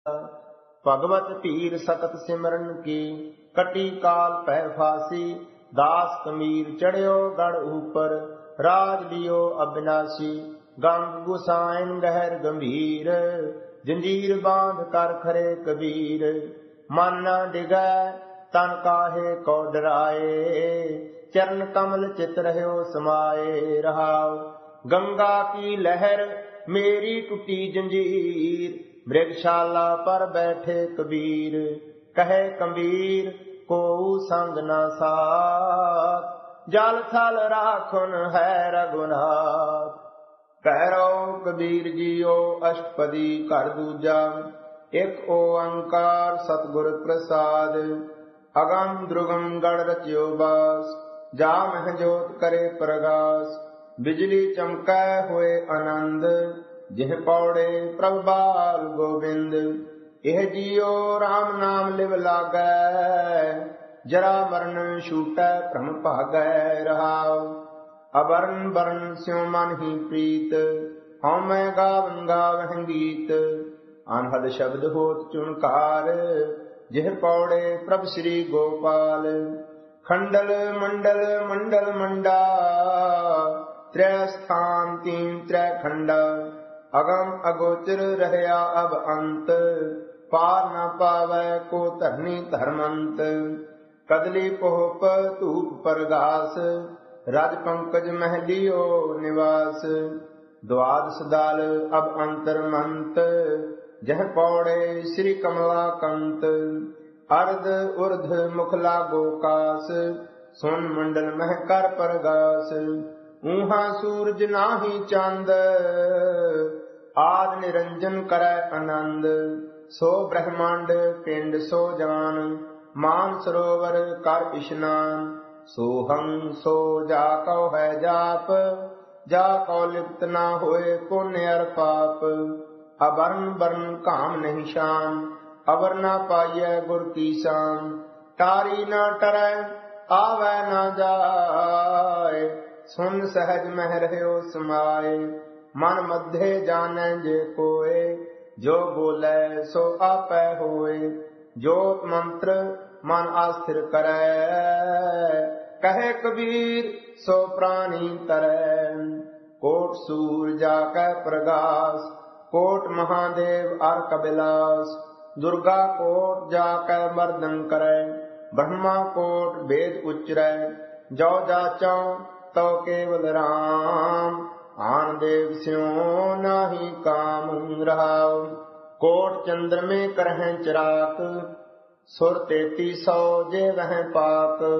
भगवत पीर सकत सिमरन की, कटी काल पै फासी। दास कमीर चढ़ियो गढ़ ऊपर, राज लियो अविनाशी। गंग गुसाइन गहर गंभीर, जंजीर बांध कर खरे कबीर। मन न डिगै तन काहे को डराए, चरण कमल चित रह्यो समाए। रहाओ गंगा की लहर मेरी टूटी जंजीर, मृगशाला पर बैठे कबीर। कहे कबीर को संग न साथ, जल थल राखुन है रघुनाथ। कहरो कबीर जियो अष्टपदी कर दूजा, एक ओंकार सतगुर प्रसाद। अगम द्रुगम गढ़ रचियो बास, जा मह जोत करे प्रगास। बिजली चमकै हुए आनंद, जिह पौड़े प्रभु बाल गोविंद। एह जियो राम नाम लिव लागै, जरा मरण छूटै भ्रम भागै। रहाओ अबरन बरन स्यों मन ही प्रीत, हਉ मैं गावन गावह गीत। अनहद शब्द होत चुनकार, जिह पौड़े प्रभु श्री गोपाल। खंडल मंडल मंडल मंडा, त्रै स्थान तीन त्रै खंडा। अगम अगोचर रहया अब अंत, पार न पावै को धरनी धर्मंत। कदली पोहप धूप परगास, राज पंकज महलियो निवास। द्वादश दाल अब अंतर मंत, जह पौड़े श्री कमला कंत। अर्ध उर्ध मुख लागो कास, सुन मंडल मह कर परगास। ऊहा सूरज नाही चंद, आद निरंजन करै आनंद। सो ब्रह्मांड पिंड सो जान, मान सरोवर कर इशनान। सोहं सो जा कौ है जाप, जा कौ लिप्त न होए पुण्य अर पाप। अबरन बरन काम नहीं शाम, अबर न पाइय गुर की शाम। टारी न टरै आवै न जाय, सुन सहज मह रह्यो समाए। मन मध्य जानै जे कोय, जो बोले सो आपै होय। जोत मंत्र मन आस्थिर करै, कहे कबीर सो प्राणी तरै। कोट सूर जाकै प्रगास, कोट महादेव अर कबिलास। दुर्गा कोट जाकै मर्दन करै, ब्रह्मा कोट वेद उच्चरै। जो जाचौ तो केवल राम, आन देव स्यों नाही काम। रहाओ कोट चंद्र में करहै चराक, सुर 3300 जे वह पाक।